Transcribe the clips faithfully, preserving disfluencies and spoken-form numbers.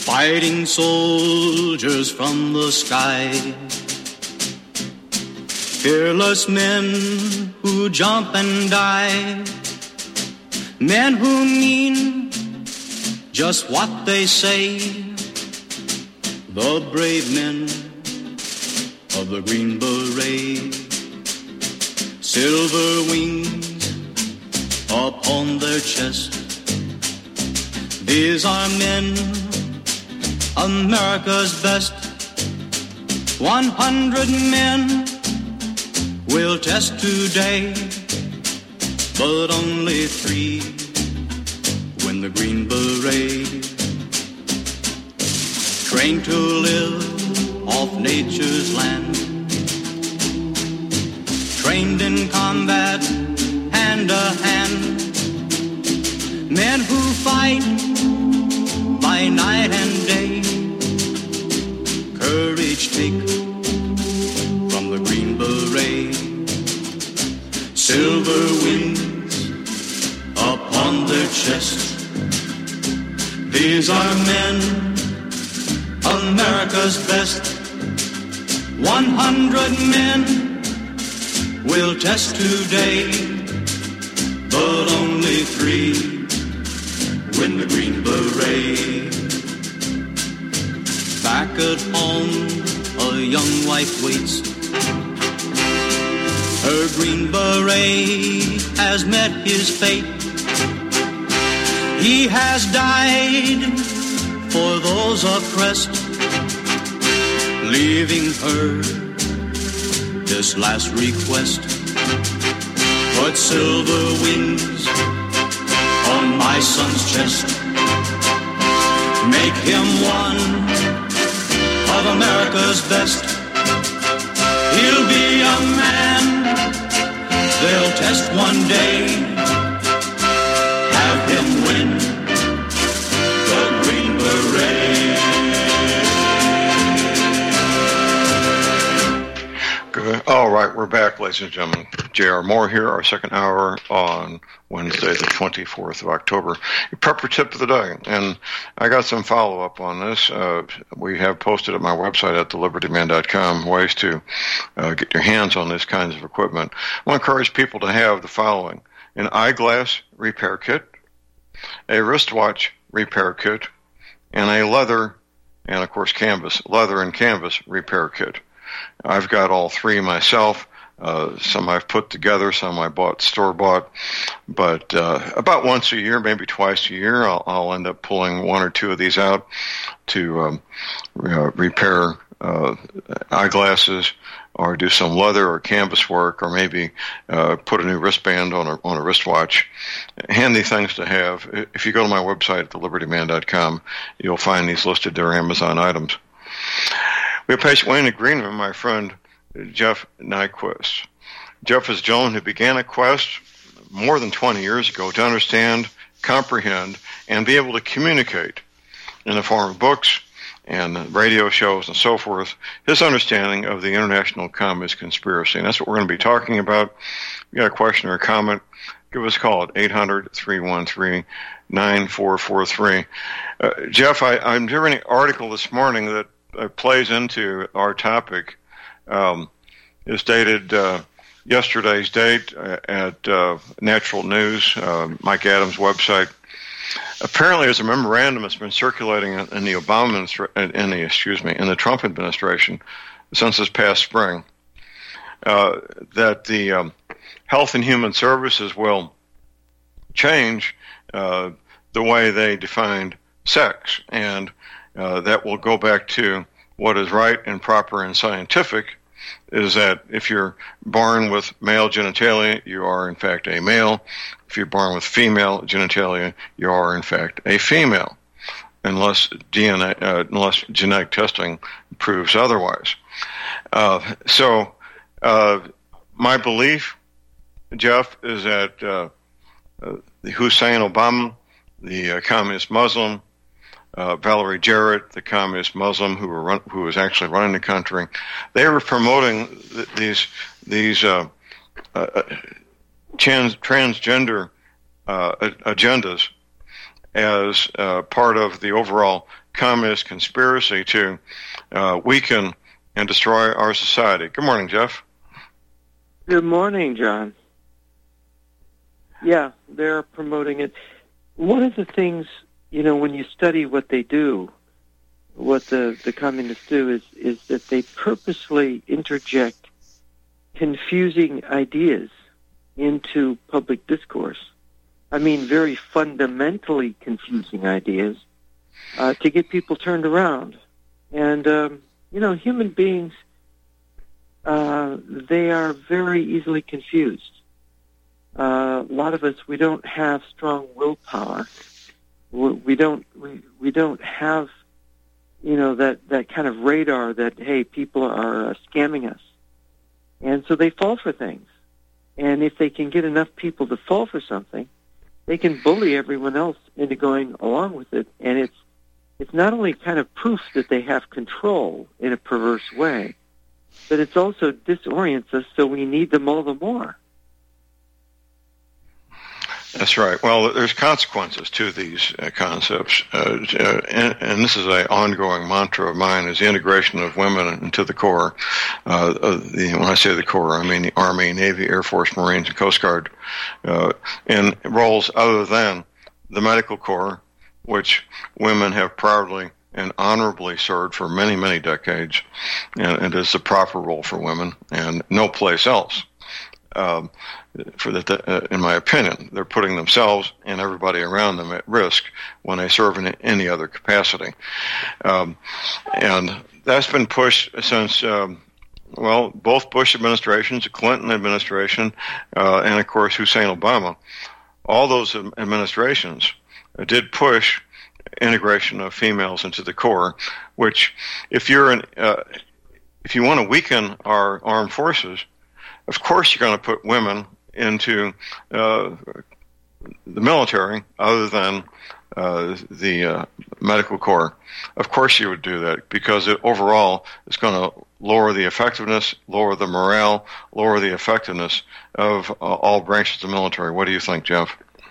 fighting soldiers from the sky, fearless men who jump and die, men who mean just what they say, the brave men of the Green Beret, silver wings upon their chest. These are men, America's best. One hundred men will test today, but only three win the Green Beret. Trained to live off nature's land, trained in combat hand to hand, men who fight by night and day, courage take from the Green Beret, silver wings upon their chest. These are men, America's best. One hundred men will test today, but only three win the Green Beret. Back at home, a young wife waits. Her Green Beret has met his fate. He has died for those oppressed, leaving her this last request. Put silver wings on my son's chest. Make him one of America's best. He'll be a man they'll test one day. Have him win the Green Beret. Good. All right, we're back, ladies and gentlemen. J R. Moore here, our second hour on Wednesday, the twenty-fourth of October. Your prepper tip of the day, and I got some follow-up on this. Uh, we have posted at my website at the liberty man dot com ways to uh, get your hands on this kinds of equipment. I want to encourage people to have the following: an eyeglass repair kit, a wristwatch repair kit, and a leather and, of course, canvas, leather and canvas repair kit. I've got all three myself. Uh, some I've put together, some I bought store-bought, but uh, about once a year, maybe twice a year, I'll, I'll end up pulling one or two of these out to um, uh, repair uh, eyeglasses, or do some leather or canvas work, or maybe uh, put a new wristband on a, on a wristwatch. Handy things to have. If you go to my website at the liberty man dot com, you'll find these listed there, Amazon items. We have patient Wayne Greenman, my friend Jeff Nyquist. Jeff is a gentleman who began a quest more than twenty years ago to understand, comprehend, and be able to communicate in the form of books and radio shows and so forth, his understanding of the international communist conspiracy. And that's what we're going to be talking about. If you got a question or a comment, give us a call at eight hundred, three one three, nine four four three. Uh, Jeff, I, I'm doing an article this morning that uh, plays into our topic. Um, is dated uh, yesterday's date at uh, Natural News, uh, Mike Adams' website. Apparently, there's a memorandum that's been circulating in the Obama in the excuse me in the Trump administration since this past spring uh, that the um, Health and Human Services will change uh, the way they defined sex, and uh, that will go back to what is right and proper and scientific, is that if you're born with male genitalia, you are in fact a male. If you're born with female genitalia, you are in fact a female, unless D N A, uh, unless genetic testing proves otherwise. Uh, so, uh, my belief, Jeff, is that uh, uh, Hussein Obama, the uh, communist Muslim, Uh, Valerie Jarrett, the communist Muslim who were run, who was actually running the country, they were promoting th- these these uh, uh, trans, transgender uh, agendas as uh, part of the overall communist conspiracy to uh, weaken and destroy our society. Good morning, Jeff. Good morning, John. Yeah, they're promoting it. One of the things, you know, when you study what they do, what the, the communists do is, is that they purposely interject confusing ideas into public discourse. I mean, very fundamentally confusing ideas uh, to get people turned around. And, um, you know, human beings, uh, they are very easily confused. Uh, a lot of us, we don't have strong willpower. We, we don't, we, we don't have, you know, that, that kind of radar that, hey, people are uh, scamming us. And so they fall for things. And if they can get enough people to fall for something, they can bully everyone else into going along with it. And it's it's not only kind of proof that they have control in a perverse way, but it also disorients us, so we need them all the more. That's right. Well, there's consequences to these uh, concepts, uh, uh, and, and this is an ongoing mantra of mine: is the integration of women into the Corps. Uh, uh, the, when I say the Corps, I mean the Army, Navy, Air Force, Marines, and Coast Guard, uh, in roles other than the medical corps, which women have proudly and honorably served for many, many decades, and, and is the proper role for women, and no place else. Um, for that, uh, in my opinion, they're putting themselves and everybody around them at risk when they serve in any other capacity. Um, and that's been pushed since, um, well, both Bush administrations, the Clinton administration, uh, and, of course, Hussein Obama. All those administrations did push integration of females into the Corps, which, if you're an, uh, if you want to weaken our armed forces, of course you're going to put women into uh, the military other than uh, the uh, medical corps. Of course you would do that, because it overall is going to lower the effectiveness, lower the morale, lower the effectiveness of uh, all branches of the military. What do you think, Jeff?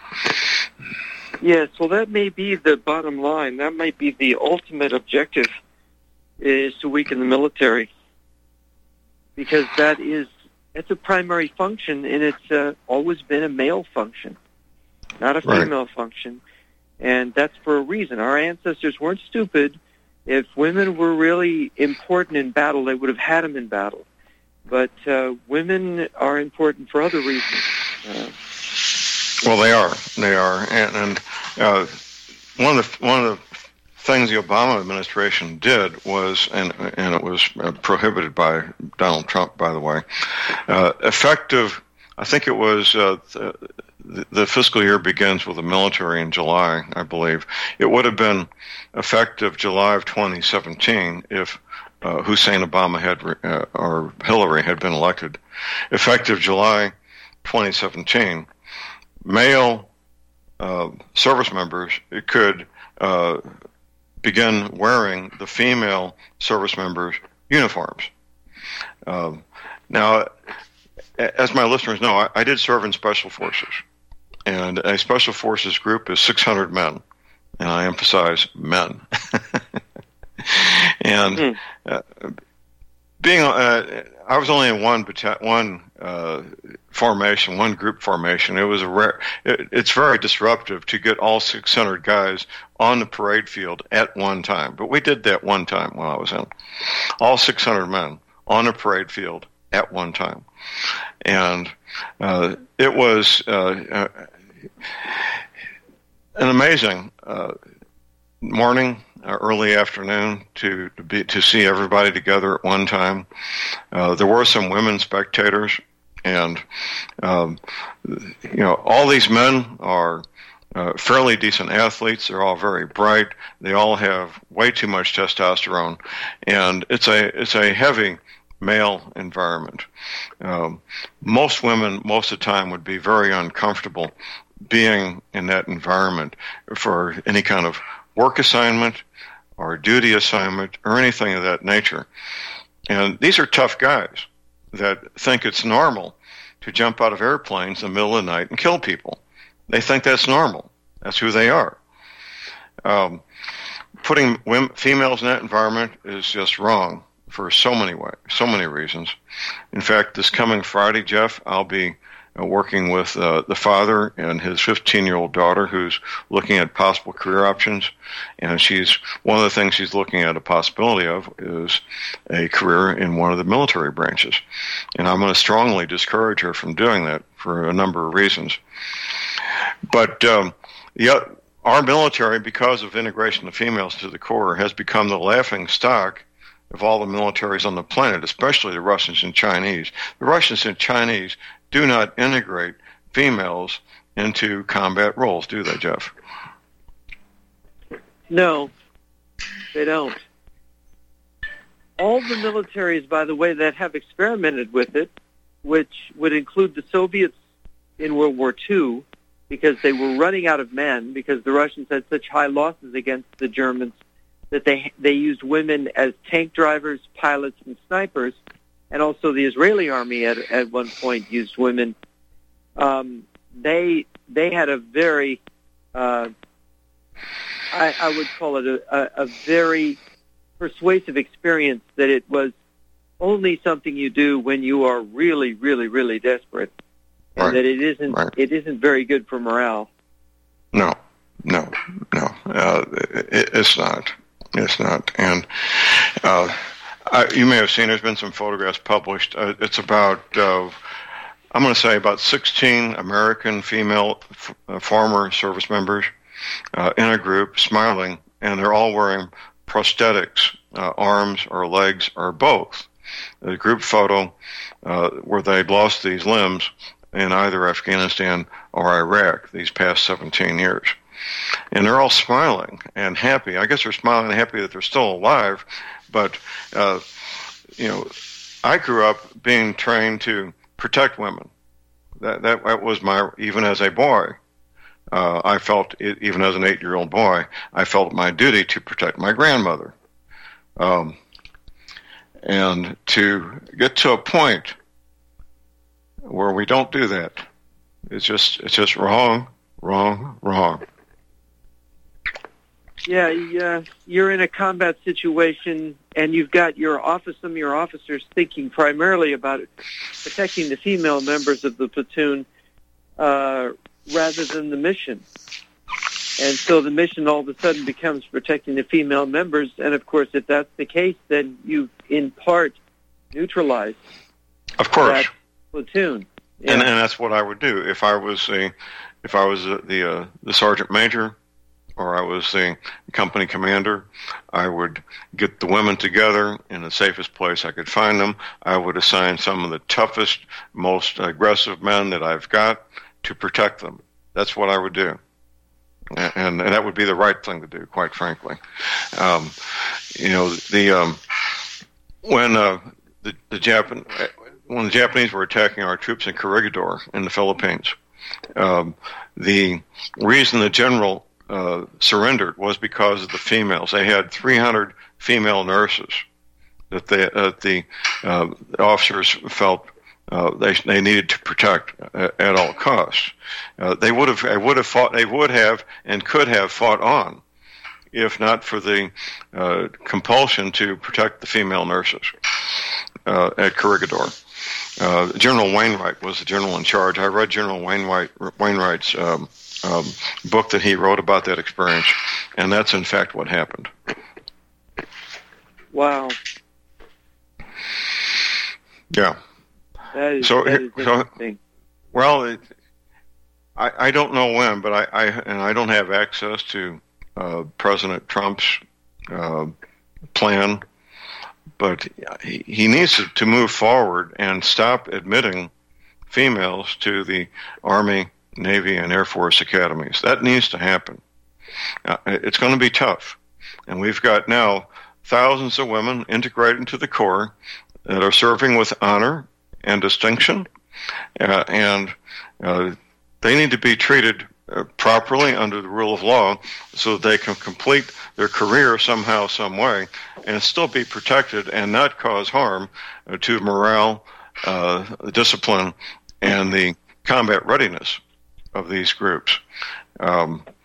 Yes, well, that may be the bottom line. That might be the ultimate objective, is to weaken the military, because that is It's a primary function, and it's uh, always been a male function, not a female right. function. And that's for a reason. Our ancestors weren't stupid. If women were really important in battle, they would have had them in battle. But uh, women are important for other reasons. Uh, well, they are. They are. And, and uh, one of the one of the things the Obama administration did was, and and it was uh, prohibited by Donald Trump, by the way, uh, effective, I think it was, uh, the, the fiscal year begins with the military in July, I believe. It would have been effective July of twenty seventeen if uh, Hussein Obama had, uh, or Hillary had been elected. Effective July twenty seventeen, male uh, service members could uh, begin wearing the female service members' uniforms. Um, now, as my listeners know, I, I did serve in Special Forces, and a Special Forces group is six hundred men, and I emphasize men. and mm. uh, being, uh, I was only in one bata- one uh, formation, one group formation. It was a rare. It, it's very disruptive to get all six hundred guys on the parade field at one time. But we did that one time when I was in. All six hundred men on a parade field at one time. And uh, it was uh, uh, an amazing uh, morning, uh, early afternoon, to, to be to see everybody together at one time. Uh, there were some women spectators, and um, you know, all these men are Uh, fairly decent athletes. They're all very bright. They all have way too much testosterone, and it's a it's a heavy male environment. Um, most women, most of the time, would be very uncomfortable being in that environment for any kind of work assignment or duty assignment or anything of that nature. And these are tough guys that think it's normal to jump out of airplanes in the middle of the night and kill people. They think that's normal. That's who they are. Um, putting women, females in that environment is just wrong for so many ways, so many reasons. In fact, this coming Friday, Jeff, I'll be uh, working with uh, the father and his fifteen-year-old daughter who's looking at possible career options. And she's one of the things she's looking at a possibility of is a career in one of the military branches. And I'm going to strongly discourage her from doing that for a number of reasons. But um, yeah, our military, because of integration of females to the Corps, has become the laughing stock of all the militaries on the planet, especially the Russians and Chinese. The Russians and Chinese do not integrate females into combat roles, do they, Jeff? No, they don't. All the militaries, by the way, that have experimented with it, which would include the Soviets in World War Two, because they were running out of men, because the Russians had such high losses against the Germans that they they used women as tank drivers, pilots, and snipers, and also the Israeli army at at one point used women. Um, they they had a very, uh, I, I would call it a, a, a very persuasive experience that it was only something you do when you are really, really, really desperate. And right. that it isn't right. it isn't very good for morale. No, no, no. Uh, it, it's not. It's not. And uh, I, you may have seen there's been some photographs published. Uh, it's about uh, I'm going to say about sixteen American female f- uh, former service members uh, in a group smiling, and they're all wearing prosthetics, uh, arms or legs or both. The group photo uh, where they'd lost these limbs in either Afghanistan or Iraq these past seventeen years. And they're all smiling and happy. I guess they're smiling and happy that they're still alive, but, uh, you know, I grew up being trained to protect women. That, that, that was my, even as a boy, uh, I felt, it, even as an eight-year-old boy, I felt my duty to protect my grandmother. Um, and to get to a point where we don't do that. It's just it's just wrong, wrong, wrong. Yeah, yeah, you're in a combat situation, and you've got your office, some of your officers thinking primarily about protecting the female members of the platoon uh, rather than the mission. And so the mission all of a sudden becomes protecting the female members, and of course, if that's the case, then you've in part neutralized Of course. that platoon. Yeah. And, and that's what I would do if I was a, if I was a, the uh, the sergeant major, or I was the company commander. I would get the women together in the safest place I could find them. I would assign some of the toughest, most aggressive men that I've got to protect them. That's what I would do, and, and, and that would be the right thing to do, quite frankly. Um, you know, the um, when uh, the the Japan. When the Japanese were attacking our troops in Corregidor in the Philippines, um, the reason the general uh, surrendered was because of the females. They had three hundred female nurses that they, uh, the, uh, the officers felt uh, they they needed to protect at, at all costs. Uh, they would have they would have fought. They would have and could have fought on, if not for the uh, compulsion to protect the female nurses uh, at Corregidor. Uh, General Wainwright was the general in charge. I read General Wainwright, Wainwright's um, um, book that he wrote about that experience, and that's in fact what happened. Wow. Yeah. That is, so, that is so interesting. Well, it, I, I don't know when, but I, I and I don't have access to uh, President Trump's uh, plan. But he, he needs to, to move forward and stop admitting females to the Army, Navy, and Air Force academies. That needs to happen. Uh, it's going to be tough. And we've got now thousands of women integrated into the Corps that are serving with honor and distinction. Uh, and uh, they need to be treated uh, properly under the rule of law so that they can complete their career somehow, some way, and still be protected and not cause harm uh, to morale, uh, discipline, and the combat readiness of these groups. Um,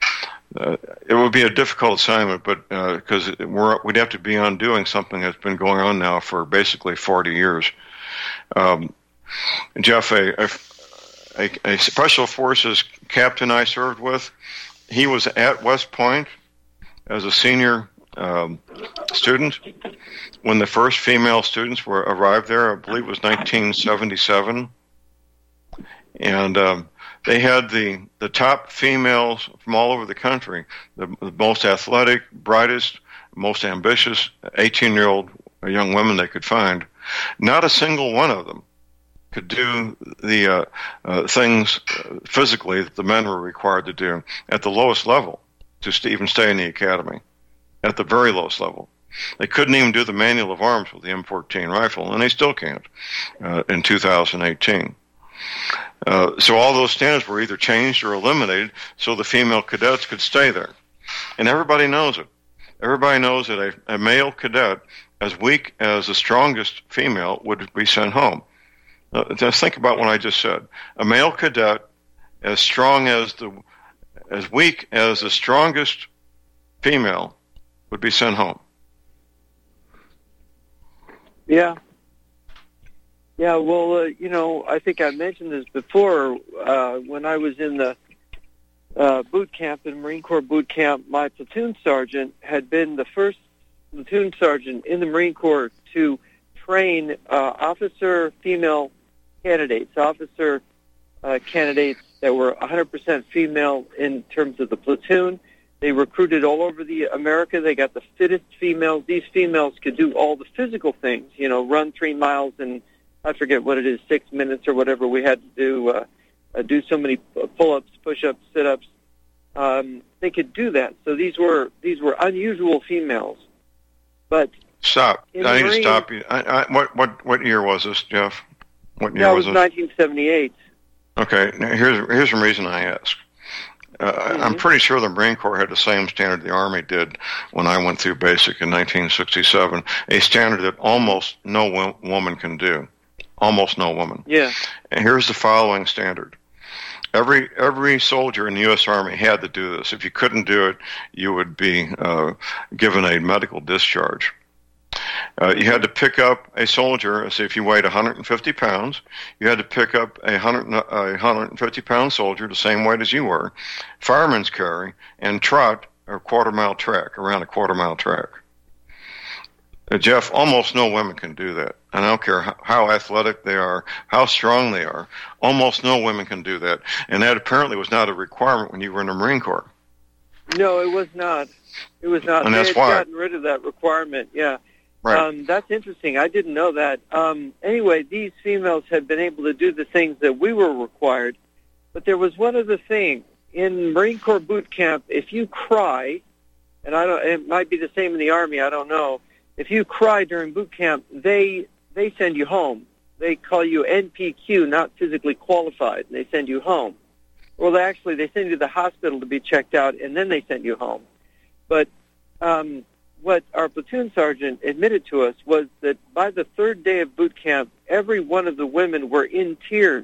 uh, it would be a difficult assignment, but because uh, we're we'd have to be undoing something that's been going on now for basically forty years. Um, Jeff, a, a, a, a special forces captain I served with, he was at West Point as a senior um, student when the first female students were arrived there. I believe it was nineteen seventy-seven, and um, they had the, the top females from all over the country, the, the most athletic, brightest, most ambitious eighteen-year-old young women they could find. Not a single one of them could do the uh, uh, things physically that the men were required to do at the lowest level to even stay in the academy, at the very lowest level. They couldn't even do the manual of arms with the M fourteen rifle, and they still can't uh, in two thousand eighteen. Uh, so all those standards were either changed or eliminated so the female cadets could stay there. And everybody knows it. Everybody knows that a, a male cadet, as weak as the strongest female, would be sent home. Uh, just think about what I just said. A male cadet, as strong as the, as weak as the strongest female, would be sent home. Yeah. Yeah, well, uh, you know, I think I mentioned this before. Uh, when I was in the uh, boot camp, in Marine Corps boot camp, my platoon sergeant had been the first platoon sergeant in the Marine Corps to train uh, officer female candidates, officer uh, candidates that were one hundred percent female in terms of the platoon. They recruited all over the America. They got the fittest females. These females could do all the physical things, you know, run three miles in, I forget what it is, six minutes or whatever we had to do, uh, uh, do so many pull-ups, push-ups, sit-ups. Um, they could do that. So these were these were unusual females. But stop. I need Marine, to stop you. I, I, what what what year was this, Jeff? What year that was was nineteen seventy-eight. Okay. Now here's here's the reason I ask. Uh, mm-hmm. I'm pretty sure the Marine Corps had the same standard the Army did when I went through basic in nineteen sixty-seven, a standard that almost no wo- woman can do. Almost no woman. Yeah. And here's the following standard. Every every soldier in the U S Army had to do this. If you couldn't do it, you would be uh, given a medical discharge. Uh, you had to pick up a soldier, say if you weighed one hundred fifty pounds, you had to pick up a, one hundred, a one hundred fifty pound soldier, the same weight as you were, fireman's carry, and trot a quarter mile track, around a quarter mile track. Uh, Jeff, almost no women can do that. And I don't care how, how athletic they are, how strong they are, almost no women can do that. And that apparently was not a requirement when you were in the Marine Corps. No, it was not. It was not. And they that's had why. gotten rid of that requirement, yeah. Right. Um, that's interesting. I didn't know that. Um, anyway, these females had been able to do the things that we were required. But there was one other thing. In Marine Corps boot camp, if you cry, and I don't, it might be the same in the Army, I don't know. If you cry during boot camp, they they send you home. They call you N P Q, not physically qualified, and they send you home. Well, they actually, they send you to the hospital to be checked out, and then they send you home. But um, what our platoon sergeant admitted to us was that by the third day of boot camp, every one of the women were in tears.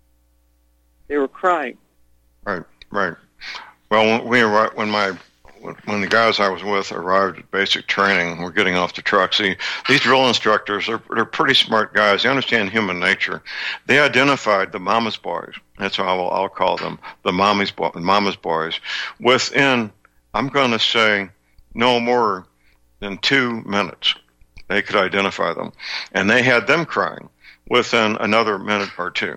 They were crying. Right, right. Well, when we were, when my when the guys I was with arrived at basic training, we're getting off the truck. See, these drill instructors are they're pretty smart guys. They understand human nature. They identified the mama's boys. That's how I'll, I'll call them, the mommy's bo- mama's boys. Within, I'm going to say, no more than two minutes, they could identify them, and they had them crying within another minute or two.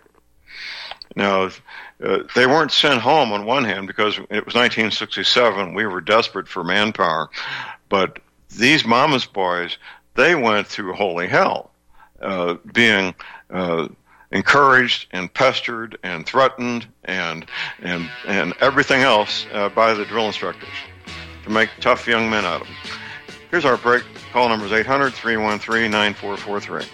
Now, uh, they weren't sent home on one hand because it was nineteen sixty-seven. We were desperate for manpower. But these mama's boys, they went through holy hell, uh, being uh, encouraged and pestered and threatened and and and everything else uh, by the drill instructors to make tough young men out of them. Here's our break. Call number is eight hundred, three one three, nine four four three.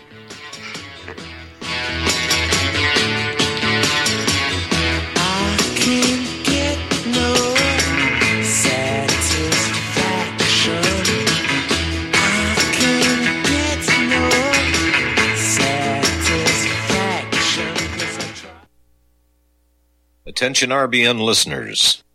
Attention R B N listeners.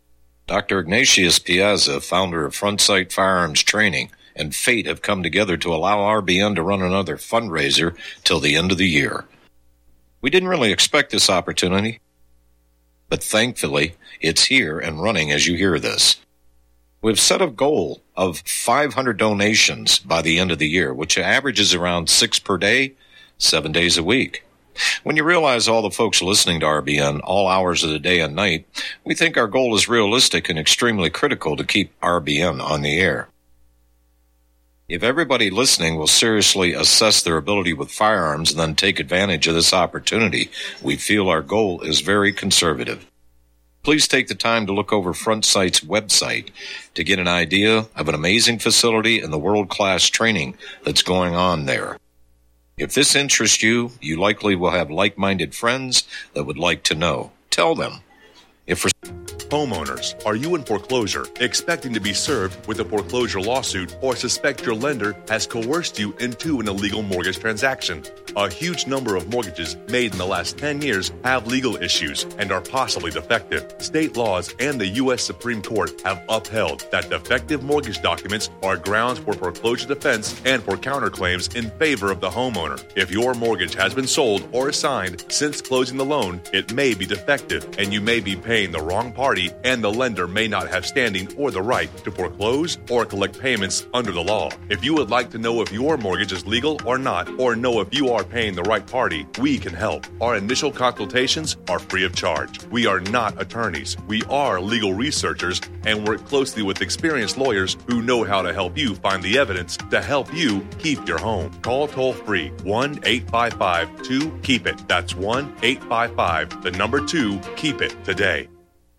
Doctor Ignatius Piazza, founder of Front Sight Firearms Training, and fate have come together to allow R B N to run another fundraiser till the end of the year. We didn't really expect this opportunity, but thankfully, it's here and running as you hear this. We've set a goal of five hundred donations by the end of the year, which averages around six per day, seven days a week. When you realize all the folks listening to R B N all hours of the day and night, we think our goal is realistic and extremely critical to keep R B N on the air. If everybody listening will seriously assess their ability with firearms and then take advantage of this opportunity, we feel our goal is very conservative. Please take the time to look over Front Sight's website to get an idea of an amazing facility and the world-class training that's going on there. If this interests you, you likely will have like-minded friends that would like to know. Tell them. If for Homeowners, are you in foreclosure, expecting to be served with a foreclosure lawsuit, or suspect your lender has coerced you into an illegal mortgage transaction? A huge number of mortgages made in the last ten years have legal issues and are possibly defective. State laws and the U S Supreme Court have upheld that defective mortgage documents are grounds for foreclosure defense and for counterclaims in favor of the homeowner. If your mortgage has been sold or assigned since closing the loan, it may be defective and you may be paying the wrong party, and the lender may not have standing or the right to foreclose or collect payments under the law. If you would like to know if your mortgage is legal or not, or know if you are paying the right party, we can help. Our initial consultations are free of charge. We are not attorneys. We are legal researchers and work closely with experienced lawyers who know how to help you find the evidence to help you keep your home. Call toll-free one eight five five two keep it. That's one eight five five, the number two, keep it today.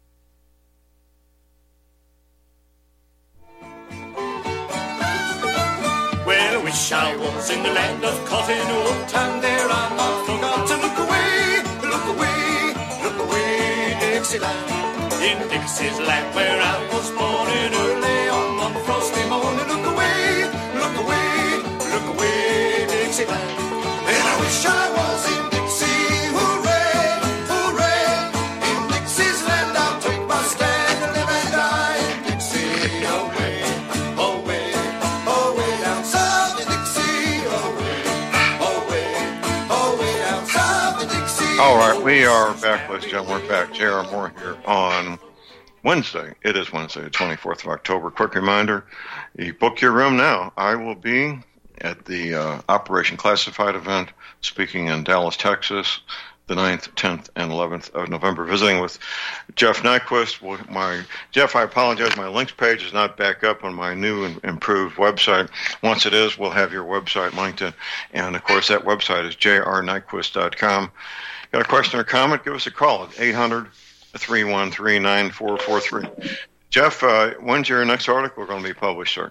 Well, I wish I was in the land of cotton wool, and there I not forgot to look away, look away, look away, Dixieland. In Dixie's land where I was born in early on one frosty morning, look away, look away, look away, Dixieland. And I wish I was in Dixie, hooray, hooray, in Dixie's land I'll take my stand and live and die in Dixie, away, away, away down south in Dixie, away, away, away down south in Dixie. All right, we are back, ladies and gentlemen. We're back. J R. Moore here on Wednesday. It is Wednesday, the twenty-fourth of October. Quick reminder, you book your room now. I will be at the uh, Operation Classified event, speaking in Dallas, Texas, the ninth, tenth, and eleventh of November, visiting with Jeff Nyquist. My Jeff, I apologize, my links page is not back up on my new and improved website. Once it is, we'll have your website linked in. And, of course, that website is j r nyquist dot com. Got a question or comment? Give us a call at eight hundred, three one three, nine four four three. Jeff, uh, when's your next article going to be published, sir?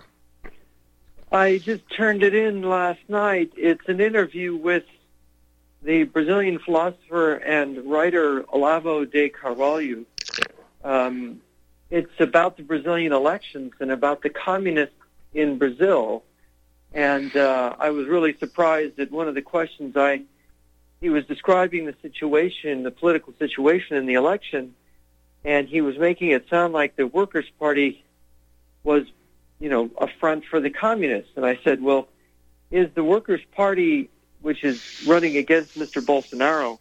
I just turned it in last night. It's an interview with the Brazilian philosopher and writer Olavo de Carvalho. Um, it's about the Brazilian elections and about the communists in Brazil. And uh, I was really surprised at one of the questions I he was describing the situation, the political situation in the election, and he was making it sound like the Workers' Party was, you know, a front for the communists. And I said, well, is the Workers' Party, which is running against Mister Bolsonaro,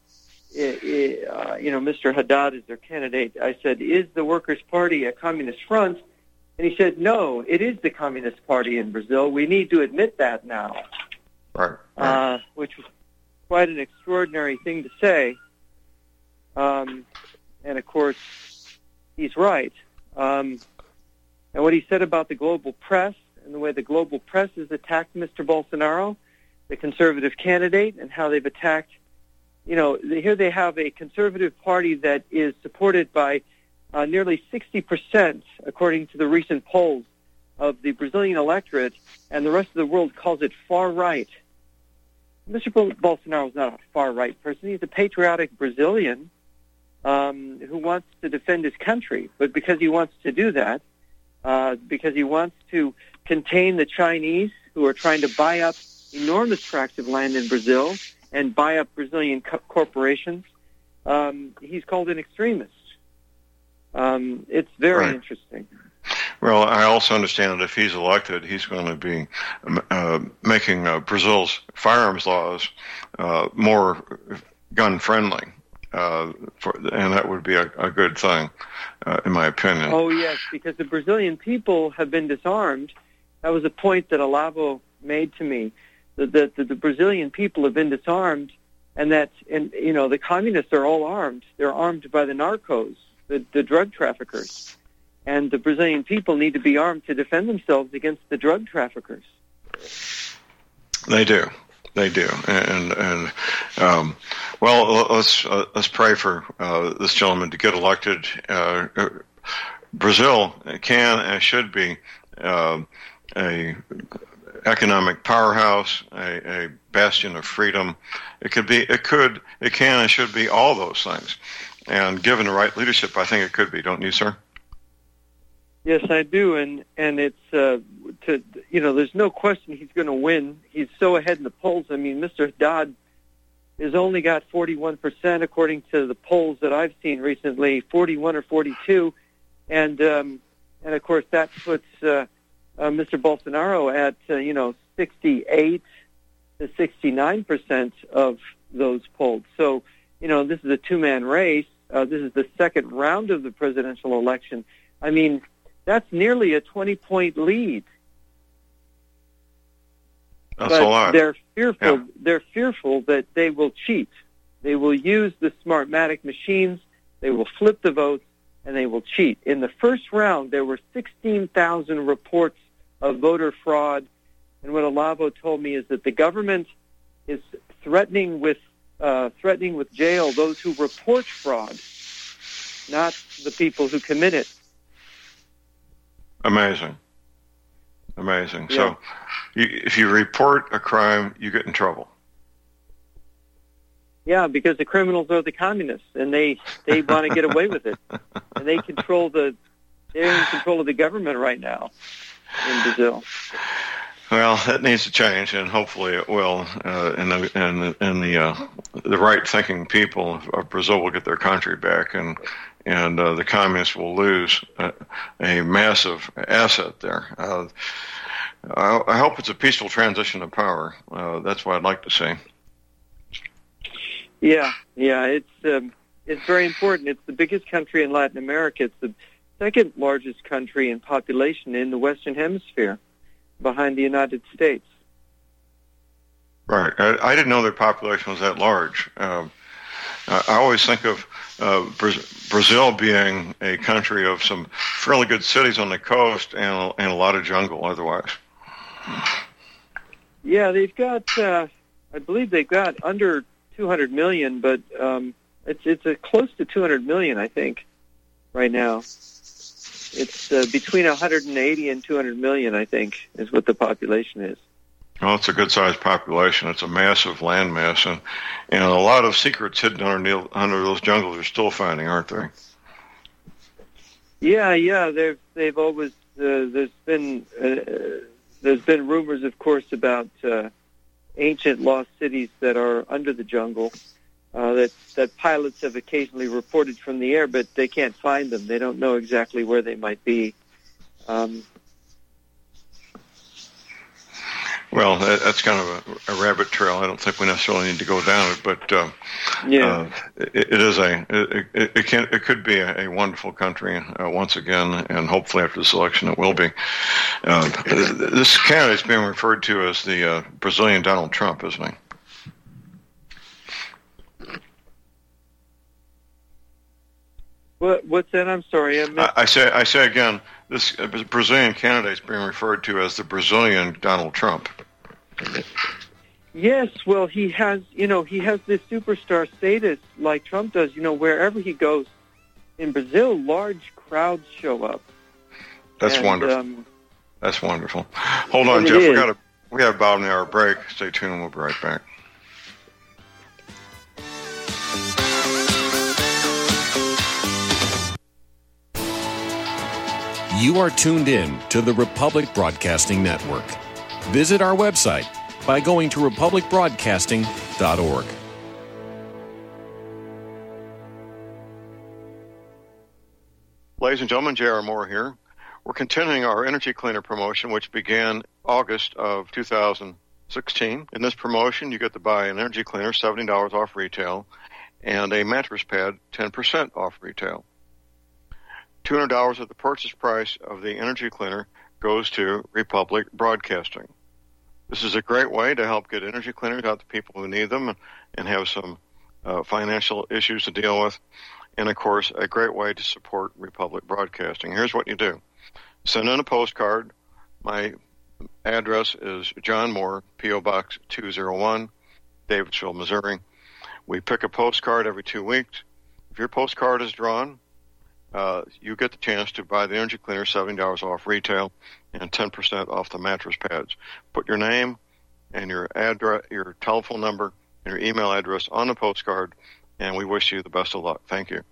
uh, you know, Mister Haddad is their candidate. I said, is the Workers' Party a communist front? And he said, no, it is the Communist Party in Brazil. We need to admit that now. Right. right. Uh, which was quite an extraordinary thing to say. Um, and, of course, he's right. Um, and what he said about the global press and the way the global press has attacked Mister Bolsonaro, the conservative candidate, and how they've attacked, you know, here they have a conservative party that is supported by uh, nearly sixty percent, according to the recent polls, of the Brazilian electorate, and the rest of the world calls it far right. Mister Bolsonaro is not a far-right person. He's a patriotic Brazilian um, who wants to defend his country. But because he wants to do that, uh, because he wants to contain the Chinese who are trying to buy up enormous tracts of land in Brazil and buy up Brazilian co- corporations, um, he's called an extremist. Um, it's very Right. interesting. Well, I also understand that if he's elected, he's going to be uh, making uh, Brazil's firearms laws uh, more gun-friendly, uh, for, and that would be a, a good thing, uh, in my opinion. Oh, yes, because the Brazilian people have been disarmed. That was a point that Olavo made to me, that the, the, the Brazilian people have been disarmed, and that, and you know, the communists are all armed. They're armed by the narcos, the, the drug traffickers. And the Brazilian people need to be armed to defend themselves against the drug traffickers. They do, they do, and and um, well, let's uh, let's pray for uh, this gentleman to get elected. Uh, Brazil can and should be uh, a economic powerhouse, a, a bastion of freedom. It could be, it could, it can and should be all those things. And given the right leadership, I think it could be. Don't you, sir? Yes, I do, and and it's uh, to you know, there's no question he's going to win. He's so ahead in the polls. I mean, Mister Haddad has only got forty-one percent according to the polls that I've seen recently, forty-one or forty-two, and um, and of course that puts uh, uh, Mister Bolsonaro at uh, you know sixty-eight to sixty-nine percent of those polled. So you know, this is a two-man race. Uh, this is the second round of the presidential election. I mean, that's nearly a twenty-point lead. That's but a lot. They're fearful. Yeah. They're fearful that they will cheat. They will use the Smartmatic machines. They will flip the votes, and they will cheat. In the first round, there were sixteen thousand reports of voter fraud. And what Olavo told me is that the government is threatening with uh, threatening with jail those who report fraud, not the people who commit it. Amazing. Amazing. Yeah. So you, if you report a crime, you get in trouble. Yeah, because the criminals are the communists, and they, they want to get away with it. And they control the, they're in control of the government right now in Brazil. Well, that needs to change, and hopefully it will. Uh, and the and and the uh, the right-thinking people of Brazil will get their country back, and and uh, the communists will lose a, a massive asset there. Uh, I, I hope it's a peaceful transition of power. Uh, that's what I'd like to see. Yeah, yeah, it's um, it's very important. It's the biggest country in Latin America. It's the second largest country in population in the Western Hemisphere, behind the United States. Right. I, I didn't know their population was that large. Um, I, I always think of uh, Bra- Brazil being a country of some fairly good cities on the coast and, and a lot of jungle otherwise. Yeah, they've got, uh, I believe they've got under two hundred million, but um, it's it's a close to two hundred million, I think, right now. It's uh, between one hundred eighty and two hundred million, I think, is what the population is. Well, it's a good-sized population. It's a massive landmass, and, and a lot of secrets hidden under, under those jungles are still finding, aren't they? Yeah, yeah. They've they've always uh, there's been uh, there's been rumors, of course, about uh, ancient lost cities that are under the jungle. Uh, that that pilots have occasionally reported from the air, but they can't find them. They don't know exactly where they might be. Um, well, that, that's kind of a, a rabbit trail. I don't think we necessarily need to go down it, but uh, yeah, uh, it, it is a it, it, it can it could be a, a wonderful country uh, once again, and hopefully after this election it will be. Uh, this candidate is being referred to as the uh, Brazilian Donald Trump, isn't he? What, what's that? I'm sorry. I, I, I say I say again, this uh, Brazilian candidate is being referred to as the Brazilian Donald Trump. Yes, well, he has, you know, he has this superstar status like Trump does. You know, wherever he goes in Brazil, large crowds show up. That's and, wonderful. Um, That's wonderful. Hold on, it Jeff. is. We got a we have about an hour break. Stay tuned. And we'll be right back. You are tuned in to the Republic Broadcasting Network. Visit our website by going to republic broadcasting dot org. Ladies and gentlemen, J R. Moore here. We're continuing our Energy Cleaner promotion, which began August of two thousand sixteen. In this promotion, you get to buy an Energy Cleaner, seventy dollars off retail, and a mattress pad, ten percent off retail. two hundred dollars of the purchase price of the Energy Cleaner goes to Republic Broadcasting. This is a great way to help get energy cleaners out to people who need them and, and have some uh, financial issues to deal with. And, of course, a great way to support Republic Broadcasting. Here's what you do. Send in a postcard. My address is John Moore, P O. Box two oh one, Davidsville, Missouri. We pick a postcard every two weeks. If your postcard is drawn, uh, you get the chance to buy the Energy Cleaner, seventy dollars off retail, and ten percent off the mattress pads. Put your name and your address, your telephone number, and your email address on the postcard, and we wish you the best of luck. Thank you.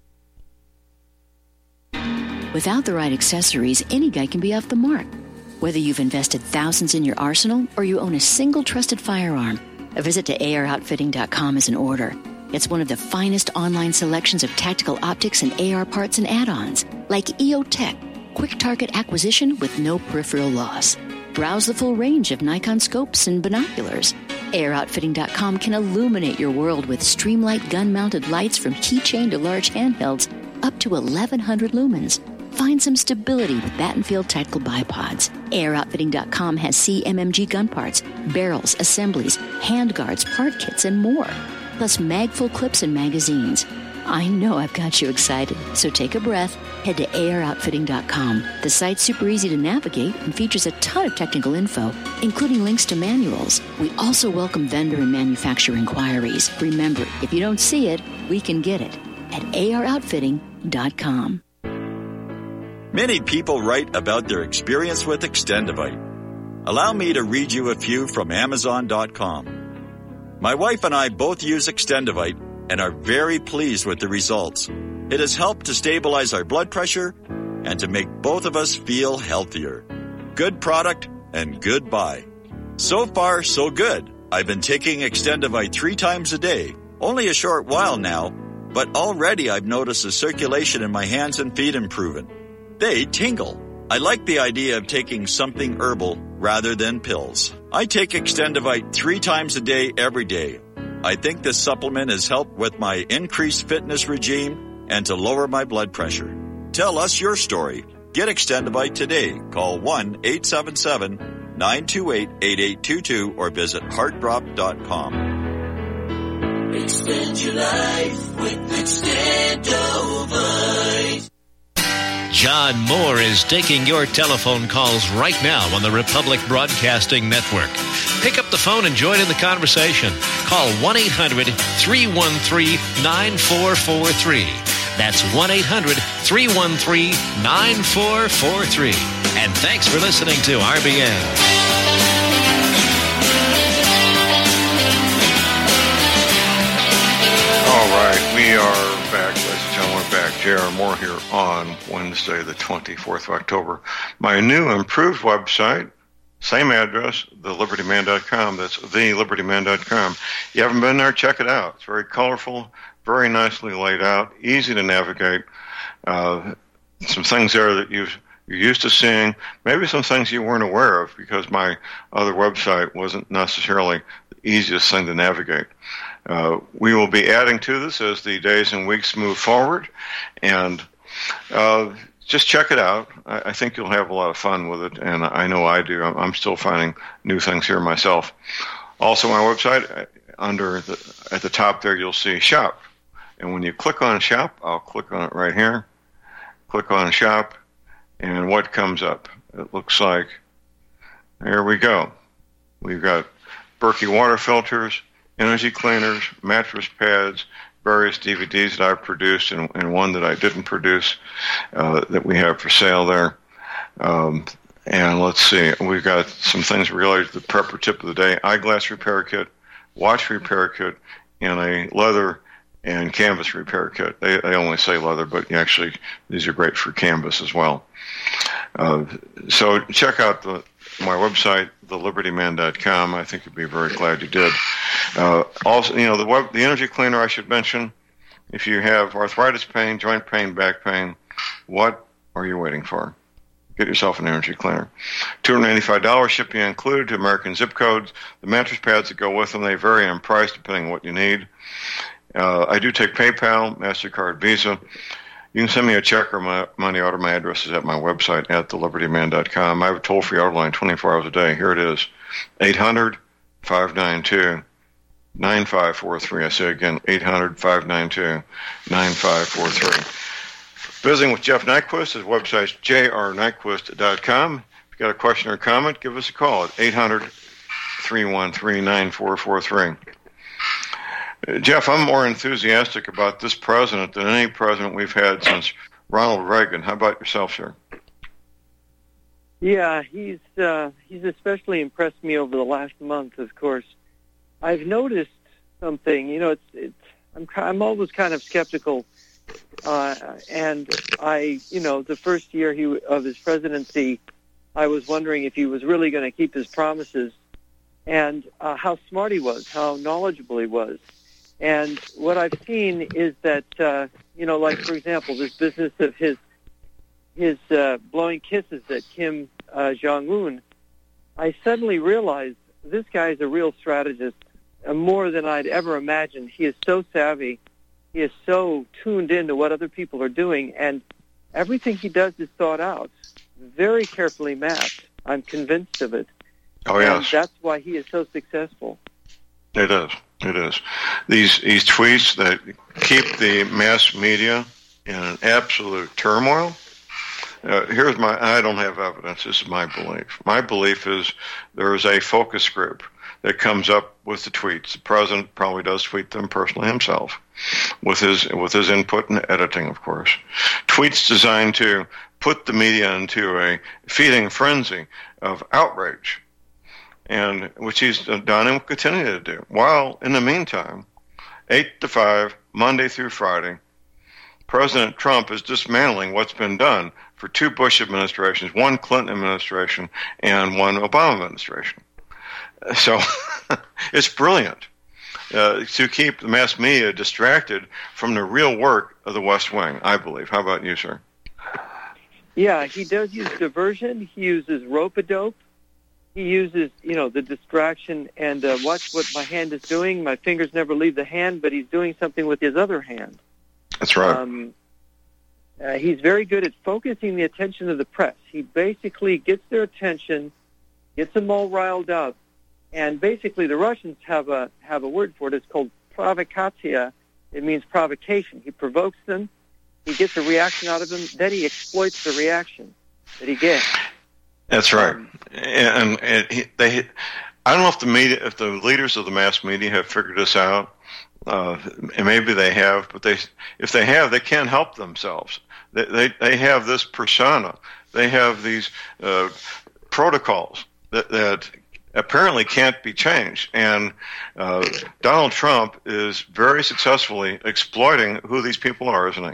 Without the right accessories, any guy can be off the mark. Whether you've invested thousands in your arsenal or you own a single trusted firearm, a visit to A R outfitting dot com is in order. It's one of the finest online selections of tactical optics and A R parts and add-ons, like E O Tech, quick target acquisition with no peripheral loss. Browse the full range of Nikon scopes and binoculars. A R outfitting dot com can illuminate your world with Streamlight gun-mounted lights from keychain to large handhelds up to eleven hundred lumens. Find some stability with Battenfield Tactical Bipods. A R outfitting dot com has C M M G gun parts, barrels, assemblies, handguards, part kits, and more. Plus magful clips and magazines. I know I've got you excited, so take a breath. Head to A R outfitting dot com. The site's super easy to navigate and features a ton of technical info, including links to manuals. We also welcome vendor and manufacturer inquiries. Remember, if you don't see it, we can get it at A R outfitting dot com. Many people write about their experience with Extendivite. Allow me to read you a few from Amazon dot com. My wife and I both use Extendivite and are very pleased with the results. It has helped to stabilize our blood pressure and to make both of us feel healthier. Good product and good buy. So far, so good. I've been taking Extendivite three times a day, only a short while now, but already I've noticed the circulation in my hands and feet improving. They tingle. I like the idea of taking something herbal rather than pills. I take Extendivite three times a day every day. I think this supplement has helped with my increased fitness regime and to lower my blood pressure. Tell us your story. Get Extendivite today. Call one eight seven seven, nine two eight, eight eight two two or visit heart drop dot com. Extend your life with Extendivite. John Moore is taking your telephone calls right now on the Republic Broadcasting Network. Pick up the phone and join in the conversation. Call one eight hundred, three one three, nine four four three. That's one eight hundred, three one three, nine four four three. And thanks for listening to R B N. All right, we are back, ladies and gentlemen, we're back. J R. Moore here on Wednesday, the twenty-fourth of October. My new improved website, same address, the liberty man dot com. That's the liberty man dot com. You haven't been there, check it out. It's very colorful, very nicely laid out, easy to navigate. Uh, some things there that you've, you're used to seeing, maybe some things you weren't aware of because my other website wasn't necessarily the easiest thing to navigate. Uh, we will be adding to this as the days and weeks move forward, and uh, just check it out. I, I think you'll have a lot of fun with it, and I know I do. I'm, I'm still finding new things here myself. Also, my website, under the, at the top there, you'll see Shop, and when you click on Shop, I'll click on it right here. Click on Shop, and what comes up? It looks like, there we go. We've got Berkey water filters, energy cleaners, mattress pads, various D V Ds that I've produced and, and one that I didn't produce uh, that we have for sale there. Um, and let's see, we've got some things related to the prepper tip of the day, eyeglass repair kit, watch repair kit, and a leather and canvas repair kit. They, they only say leather, but actually these are great for canvas as well. Uh, so check out the my website, the liberty man dot com. I think you'd be very glad you did. Uh, also, you know, the web, the energy cleaner I should mention, if you have arthritis pain, joint pain, back pain, What are you waiting for? Get yourself an energy cleaner. two hundred ninety-five dollars shipping included to American zip codes. The mattress pads that go with them, they vary in price depending on what you need. Uh, I do take PayPal, MasterCard, Visa. You can send me a check or my money order. My address is at my website at the liberty man dot com. I have a toll-free order line twenty-four hours a day. Here it is, eight hundred, five nine two, nine five four three. I say again, eight hundred, five nine two, nine five four three. Visiting with Jeff Nyquist, his website is j r nyquist dot com. If you've got a question or comment, give us a call at eight hundred, three one three, nine four four three. Uh, Jeff, I'm more enthusiastic about this president than any president we've had since Ronald Reagan. How about yourself, sir? Yeah, he's uh, he's especially impressed me over the last month. Of course, I've noticed something. You know, it's it's I'm I'm always kind of skeptical. Uh, and I, you know, the first year he, of his presidency, I was wondering if he was really going to keep his promises and uh, how smart he was, how knowledgeable he was. And what I've seen is that, uh, you know, like, for example, this business of his his uh, blowing kisses at Kim uh, Jong-un, I suddenly realized this guy is a real strategist, uh, more than I'd ever imagined. He is so savvy. He is so tuned into what other people are doing, and everything he does is thought out, very carefully mapped. I'm convinced of it. Oh, yes. And that's why he is so successful. It is. It is. These, these tweets that keep the mass media in an absolute turmoil. Uh, here's my, I don't have evidence. This is my belief. My belief is there is a focus group that comes up with the tweets. The president probably does tweet them personally himself, with his with his input and editing, of course. Tweets designed to put the media into a feeding frenzy of outrage, and which he's done and will continue to do. While in the meantime, eight to five, Monday through Friday, President Trump is dismantling what's been done for two Bush administrations, one Clinton administration, and one Obama administration. So it's brilliant uh, to keep the mass media distracted from the real work of the West Wing, I believe. How about you, sir? Yeah, he does use diversion. He uses rope-a-dope. He uses, you know, the distraction and uh, watch what my hand is doing. My fingers never leave the hand, but he's doing something with his other hand. That's right. Um, uh, he's very good at focusing the attention of the press. He basically gets their attention, gets them all riled up, and basically the Russians have a have a word for it. It's called provokatia. It means provocation. He provokes them. He gets a reaction out of them. Then he exploits the reaction that he gets. That's right. Um, and and he, they, I don't know if the media, if the leaders of the mass media have figured this out. Uh, and maybe they have, but they, if they have, they can't help themselves. They they, they have this persona. They have these uh, protocols that that. apparently can't be changed. And uh, Donald Trump is very successfully exploiting who these people are, isn't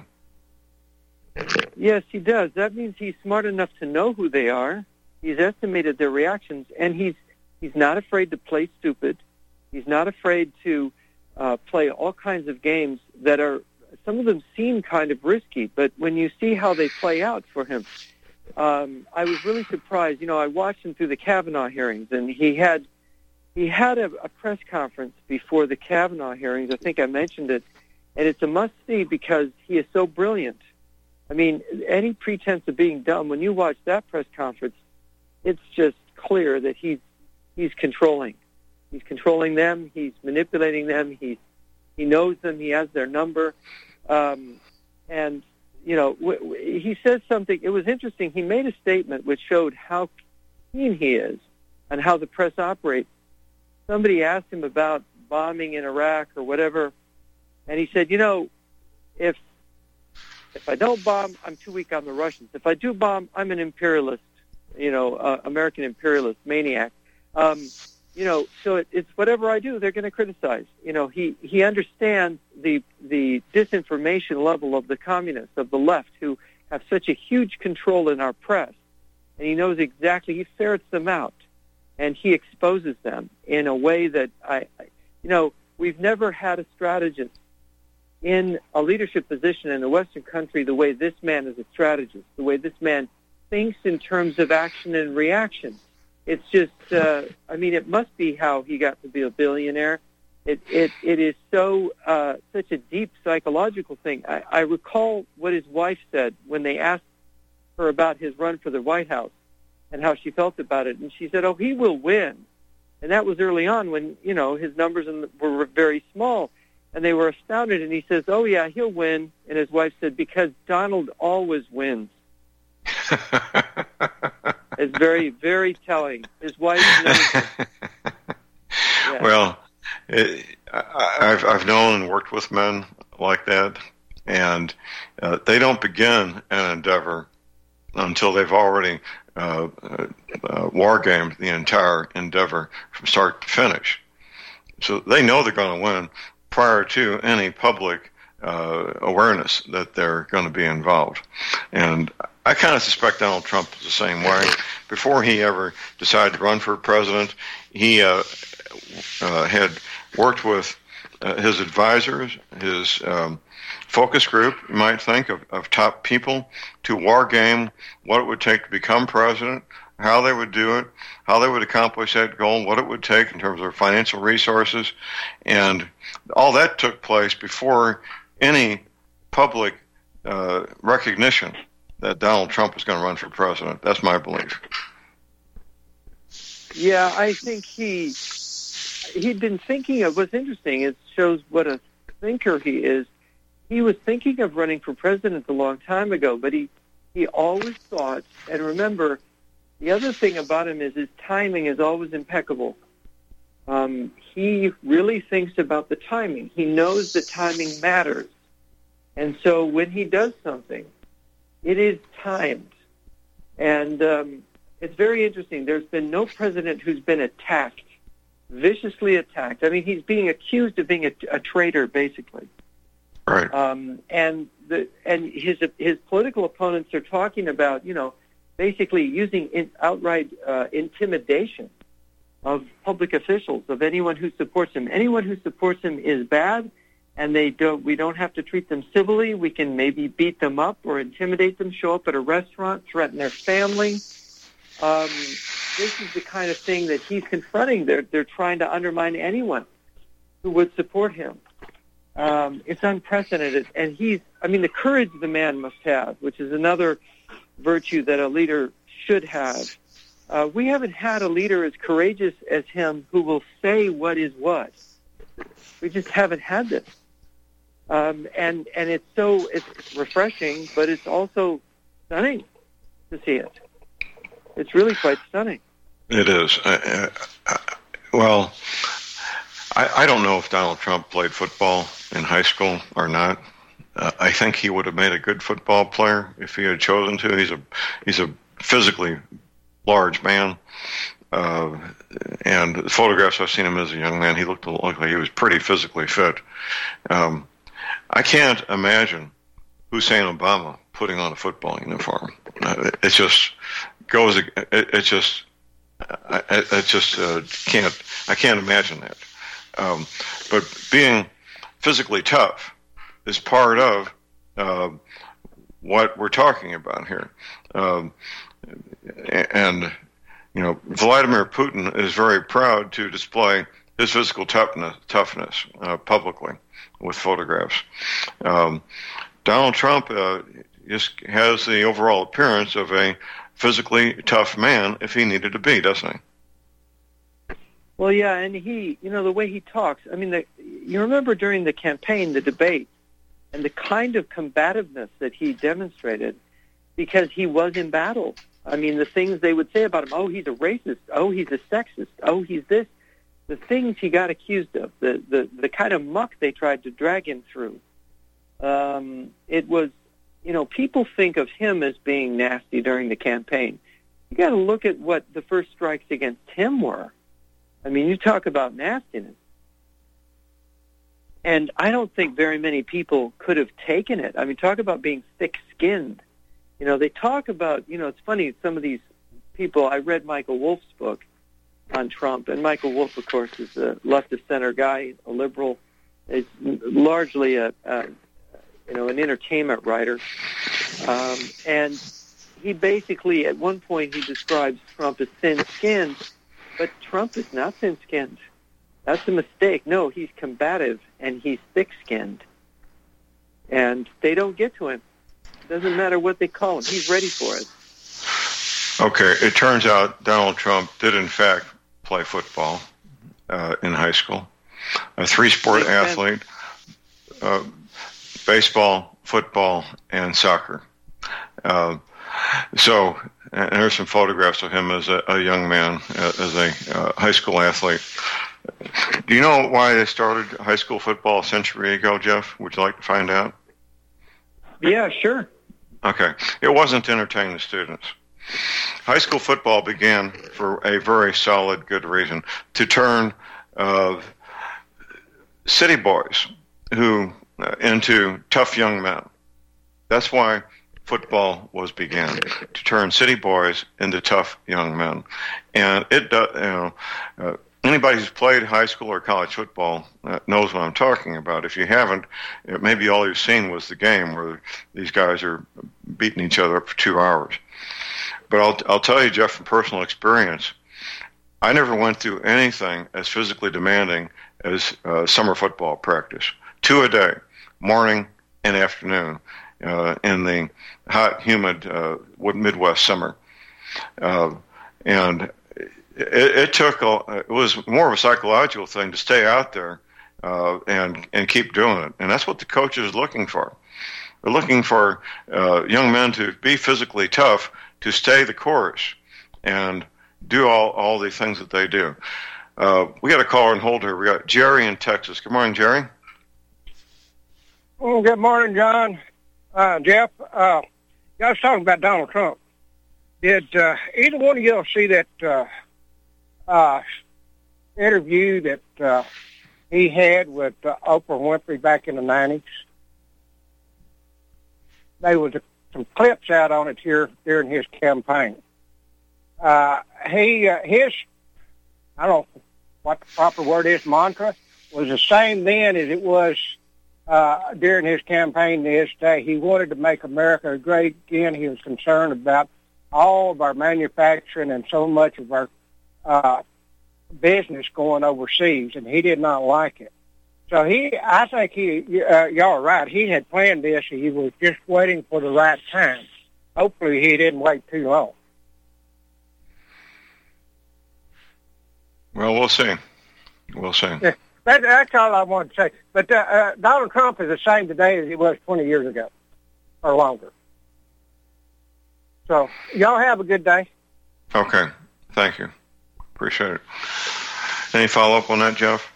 he? Yes, he does. That means he's smart enough to know who they are. He's estimated their reactions, and he's he's not afraid to play stupid. He's not afraid to uh, play all kinds of games that are, some of them seem kind of risky, but when you see how they play out for him, Um, I was really surprised. You know, I watched him through the Kavanaugh hearings, and he had he had a, a press conference before the Kavanaugh hearings. I think I mentioned it, and it's a must-see because he is so brilliant. I mean, any pretense of being dumb, when you watch that press conference, it's just clear that he's he's controlling. He's controlling them. He's manipulating them. He he knows them. He has their number, um, and. You know, w- w- he says something. It was interesting. He made a statement which showed how keen he is and how the press operates. Somebody asked him about bombing in Iraq or whatever, and he said, you know, if if I don't bomb, I'm too weak on the Russians. If I do bomb, I'm an imperialist, you know, uh, American imperialist maniac. Um, you know, so it, it's whatever I do, they're going to criticize. You know, he, he understands the the disinformation level of the communists, of the left, who have such a huge control in our press. And he knows exactly, he ferrets them out, and he exposes them in a way that, I, I you know, we've never had a strategist in a leadership position in a Western country the way this man is a strategist, the way this man thinks in terms of action and reaction. It's just, uh, I mean, it must be how he got to be a billionaire. It it it is so uh, such a deep psychological thing. I, I recall what his wife said when they asked her about his run for the White House and how she felt about it, and she said, "Oh, he will win." And that was early on when, you know, his numbers in the, were very small, and they were astounded. And he says, "Oh yeah, he'll win." And his wife said, "Because Donald always wins." It's very, very telling. His wife knows him. Yeah. Well, it, I, I've I've known and worked with men like that, and uh, they don't begin an endeavor until they've already uh, uh, war gamed the entire endeavor from start to finish. So they know they're going to win prior to any public uh, awareness that they're going to be involved. And I kind of suspect Donald Trump is the same way. Before he ever decided to run for president, he uh, uh, had worked with uh, his advisors, his um, focus group, you might think, of, of top people to war game what it would take to become president, how they would do it, how they would accomplish that goal, what it would take in terms of financial resources. And all that took place before any public uh, recognition that Donald Trump was going to run for president. That's my belief. Yeah, I think he he'd been thinking of, what's interesting, it shows what a thinker he is. He was thinking of running for president a long time ago, but he, he always thought, and remember, the other thing about him is his timing is always impeccable. Um, he really thinks about the timing. He knows the timing matters. And so when he does something, it is timed. And um, it's very interesting. There's been no president who's been attacked, viciously attacked. I mean, he's being accused of being a, a traitor, basically. Right. Um, and the and his his political opponents are talking about, you know, basically using in, outright uh, intimidation of public officials, of anyone who supports him. Anyone who supports him is bad, and they don't. We don't have to treat them civilly. We can maybe beat them up or intimidate them, show up at a restaurant, threaten their family. Um, this is the kind of thing that he's confronting. They're they're trying to undermine anyone who would support him. Um, it's unprecedented, and he's. I mean, the courage the man must have, which is another virtue that a leader should have. Uh, we haven't had a leader as courageous as him who will say what is what. We just haven't had this. Um, and and it's so it's refreshing, but it's also stunning to see it. It's really quite stunning. It is. I, I, well, I, I don't know if Donald Trump played football in high school or not. Uh, I think he would have made a good football player if he had chosen to. He's a he's a physically large man, uh, and the photographs I've seen him as a young man, he looked like he was pretty physically fit. Um, I can't imagine Hussein Obama putting on a football uniform. Uh, it just goes. It, it just. I, I just uh, can't. I can't imagine that. Um, but being physically tough is part of uh, what we're talking about here. Um, and, you know, Vladimir Putin is very proud to display his physical toughness, toughness uh, publicly with photographs. Um, Donald Trump uh, just has the overall appearance of a physically tough man if he needed to be, doesn't he? Well, yeah, and he, you know, the way he talks, I mean, the, you remember during the campaign, the debate, and the kind of combativeness that he demonstrated because he was in battle. I mean, the things they would say about him, oh, he's a racist, oh, he's a sexist, oh, he's this, the things he got accused of, the, the, the kind of muck they tried to drag him through. Um, it was, you know, people think of him as being nasty during the campaign. You got to look at what the first strikes against him were. I mean, you talk about nastiness. And I don't think very many people could have taken it. I mean, talk about being thick-skinned. You know, they talk about, you know, it's funny, some of these people, I read Michael Wolff's book on Trump, and Michael Wolff, of course, is a left-of-center guy, a liberal, is largely a, a you know an entertainment writer, um, and he basically at one point he describes Trump as thin-skinned, but Trump is not thin-skinned. That's a mistake. No, he's combative and he's thick-skinned, and they don't get to him. Doesn't matter what they call him. He's ready for it. Okay, it turns out Donald Trump did in fact play football uh, in high school. A three-sport athlete, uh, baseball, football, and soccer. Uh, so, and there's some photographs of him as a, a young man, uh, as a uh, high school athlete. Do you know why they started high school football a century ago, Jeff? Would you like to find out? Yeah, sure. Okay. It wasn't to entertain the students. High school football began for a very solid, good reason, to turn uh, city boys who uh, into tough young men. That's why football was began, to turn city boys into tough young men. And it does, you know, uh, anybody who's played high school or college football uh, knows what I'm talking about. If you haven't, it, maybe all you've seen was the game where these guys are beating each other up for two hours. But I'll, I'll tell you, Jeff, from personal experience, I never went through anything as physically demanding as uh, summer football practice. Two a day, morning and afternoon, uh, in the hot, humid uh, Midwest summer. Uh, and it, it took, a, it was more of a psychological thing to stay out there uh, and, and keep doing it. And that's what the coach is looking for. They're looking for uh, young men to be physically tough, to stay the course and do all, all the things that they do. Uh, we got a caller and hold here. We got Jerry in Texas. Good morning, Jerry. Well, good morning, John. Uh, Jeff, uh, y'all was talking about Donald Trump. Did uh, either one of y'all see that uh, uh, interview that uh, he had with uh, Oprah Winfrey back in the nineties? There was a some clips out on it here during his campaign. Uh, he, uh, his, I don't know what the proper word is, mantra, was the same then as it was uh, during his campaign to this day. He wanted to make America great again. He was concerned about all of our manufacturing and so much of our uh, business going overseas, and he did not like it. So he, I think he, uh, y'all are right. He had planned this. He was just waiting for the right time. Hopefully he didn't wait too long. Well, we'll see. We'll see. Yeah, that, that's all I wanted to say. But uh, uh, Donald Trump is the same today as he was twenty years ago or longer. So y'all have a good day. Okay. Thank you. Appreciate it. Any follow-up on that, Jeff?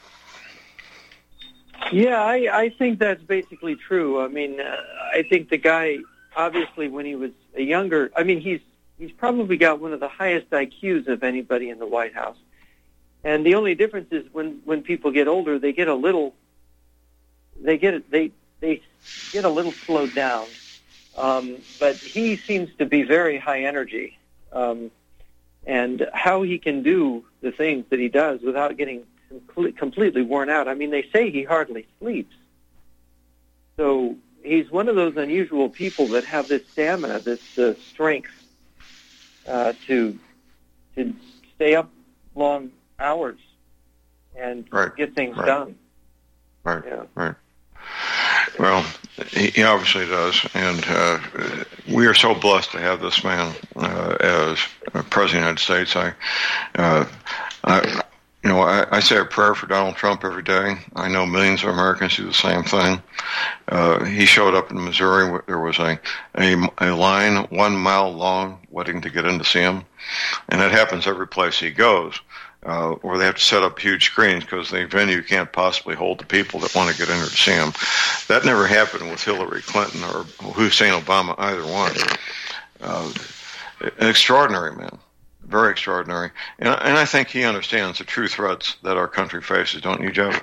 Yeah, I, I think that's basically true. I mean, uh, I think the guy, obviously, when he was a younger, I mean, he's he's probably got one of the highest I Qs of anybody in the White House. And the only difference is when, when people get older, they get a little, they get they they get a little slowed down. Um, but he seems to be very high energy, um, and how he can do the things that he does without getting completely worn out. I mean, they say he hardly sleeps. So he's one of those unusual people that have this stamina, this uh, strength uh, to to stay up long hours and right. get things right. done. Right, yeah. right. Well, he, he obviously does, and uh, we are so blessed to have this man uh, as President of the United States. I, uh, I You know, I, I say a prayer for Donald Trump every day. I know millions of Americans do the same thing. Uh, he showed up in Missouri. Where there was a, a, a line one mile long waiting to get in to see him. And that happens every place he goes, uh, where they have to set up huge screens because the venue can't possibly hold the people that want to get in there to see him. That never happened with Hillary Clinton or Hussein Obama, either one. Uh, an extraordinary man. Very extraordinary. And, and I think he understands the true threats that our country faces, don't you, Jeff?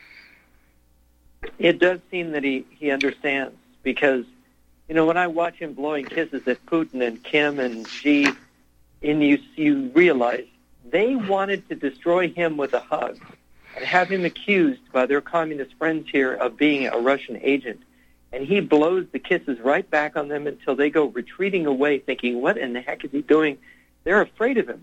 It does seem that he, he understands because, you know, when I watch him blowing kisses at Putin and Kim and Xi, and you, you realize they wanted to destroy him with a hug. and have him accused by their communist friends here of being a Russian agent. And he blows the kisses right back on them until they go retreating away thinking, what in the heck is he doing? They're afraid of him.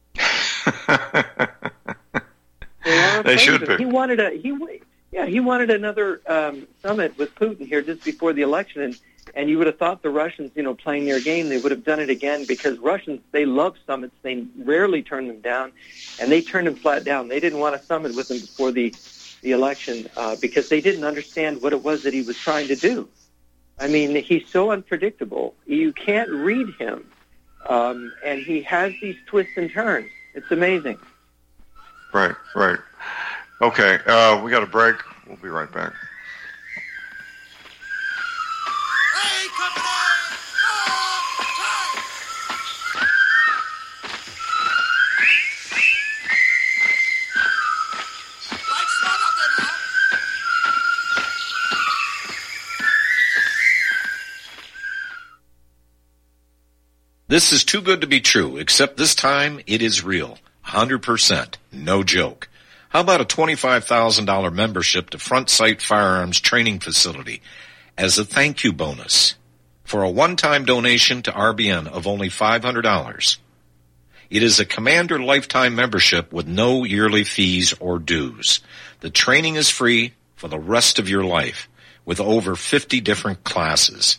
They, are they should be. He wanted a he, yeah, he wanted another um, summit with Putin here just before the election, and and you would have thought the Russians, you know, playing their game, they would have done it again because Russians, they love summits. They rarely turn them down, and they turned him flat down. They didn't want a summit with him before the the election uh, because they didn't understand what it was that he was trying to do. I mean, he's so unpredictable. You can't read him, um, and he has these twists and turns. It's amazing. Right, right. Okay, uh, we got a break. We'll be right back. Hey, company! Oh, time! Lights not up there now. This is too good to be true, except this time it is real. one hundred percent. No joke. How about a twenty-five thousand dollars membership to Front Sight Firearms Training Facility as a thank you bonus for a one-time donation to R B N of only five hundred dollars? It is a Commander lifetime membership with no yearly fees or dues. The training is free for the rest of your life with over fifty different classes.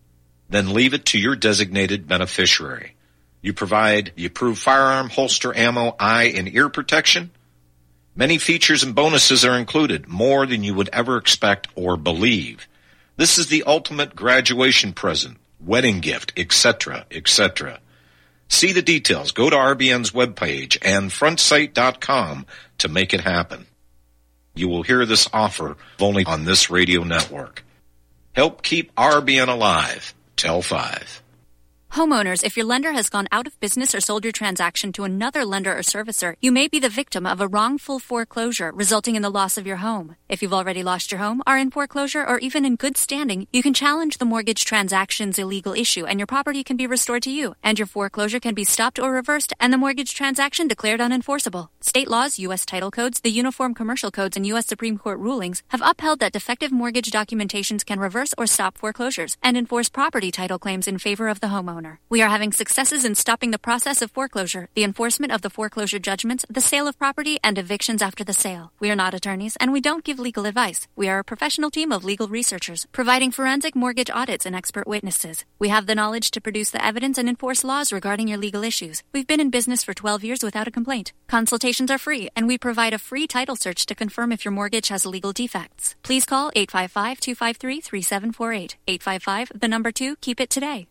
Then leave it to your designated beneficiary. You provide the approved firearm, holster, ammo, eye, and ear protection. Many features and bonuses are included, more than you would ever expect or believe. This is the ultimate graduation present, wedding gift, et cetera, et cetera. See the details. Go to R B N's webpage and front sight dot com to make it happen. You will hear this offer only on this radio network. Help keep R B N alive. Tell five. Homeowners, if your lender has gone out of business or sold your transaction to another lender or servicer, you may be the victim of a wrongful foreclosure resulting in the loss of your home. If you've already lost your home, are in foreclosure, or even in good standing, you can challenge the mortgage transaction's illegal issue and your property can be restored to you, and your foreclosure can be stopped or reversed and the mortgage transaction declared unenforceable. State laws, U S title codes, the Uniform Commercial Codes, and U S Supreme Court rulings have upheld that defective mortgage documentations can reverse or stop foreclosures and enforce property title claims in favor of the homeowner. We are having successes in stopping the process of foreclosure, the enforcement of the foreclosure judgments, the sale of property, and evictions after the sale. We are not attorneys, and we don't give legal advice. We are a professional team of legal researchers, providing forensic mortgage audits and expert witnesses. We have the knowledge to produce the evidence and enforce laws regarding your legal issues. We've been in business for twelve years without a complaint. Consultations are free, and we provide a free title search to confirm if your mortgage has legal defects. Please call eight five five, two five three, three seven four eight. eight five five, the number two, keep it today.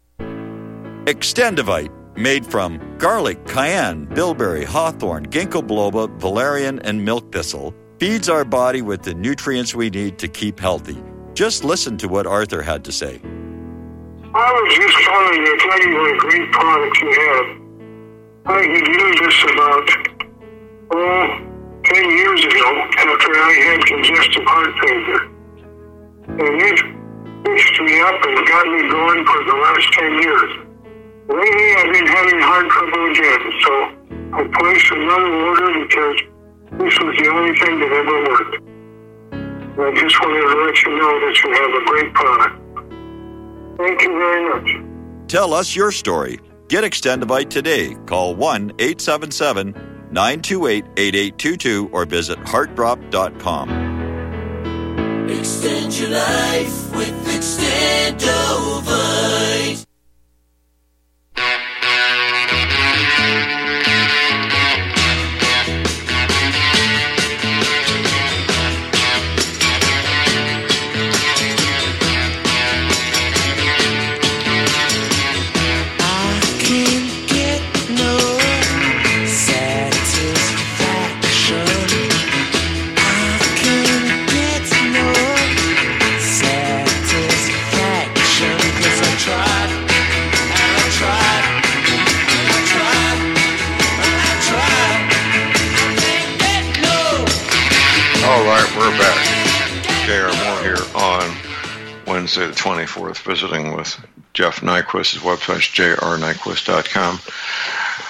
Extendivite, made from garlic, cayenne, bilberry, hawthorn, ginkgo biloba, valerian, and milk thistle, feeds our body with the nutrients we need to keep healthy. Just listen to what Arthur had to say. I was just telling you, tell you what a great product you have. I had used this about, oh, ten years ago after I had congestive heart failure. And it fixed me up and got me going for the last ten years. Lately, I've been having heart trouble again, so I placed another order because this was the only thing that ever worked. And I just wanted to let you know that you have a great product. Thank you very much. Tell us your story. Get Extendivite today. Call one eight seven seven, nine two eight, eight eight two two or visit heart drop dot com. Extend your life with Extendivite. We're back. J R Moore here on Wednesday the twenty-fourth, visiting with Jeff Nyquist. His website is j r nyquist dot com.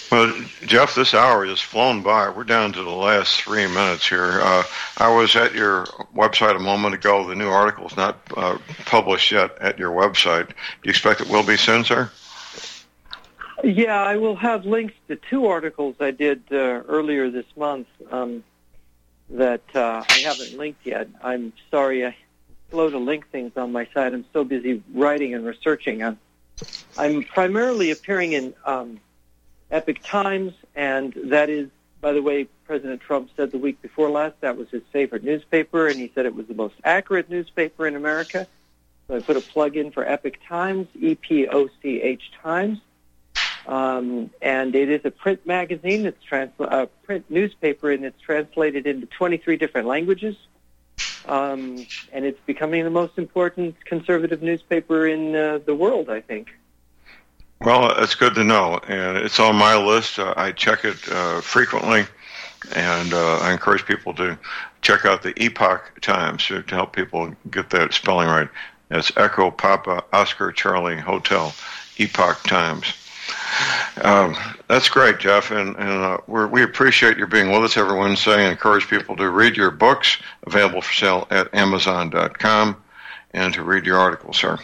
Well, Jeff, this hour has flown by. We're down to the last three minutes here. Uh, I was at your website a moment ago. The new article is not uh, published yet at your website. Do you expect it will be soon, sir? Yeah, I will have links to two articles I did uh, earlier this month um, that uh, I haven't linked yet. I'm sorry, I'm slow to link things on my site. I'm so busy writing and researching. I'm, I'm primarily appearing in um, Epoch Times, and that is, by the way, President Trump said the week before last that was his favorite newspaper, and he said it was the most accurate newspaper in America. So I put a plug in for Epoch Times, E P O C H Times. Um, and it is a print magazine. It's trans- a print newspaper, and it's translated into twenty-three different languages. Um, and it's becoming the most important conservative newspaper in uh, the world, I think. Well, it's good to know, and it's on my list. Uh, I check it uh, frequently, and uh, I encourage people to check out the Epoch Times to, to help people get that spelling right. It's Echo Papa Oscar Charlie Hotel, Epoch Times. Um, that's great, Jeff, and, and uh, we're, we appreciate your being with us every Wednesday and encourage people to read your books, available for sale at Amazon dot com, and to read your articles, sir.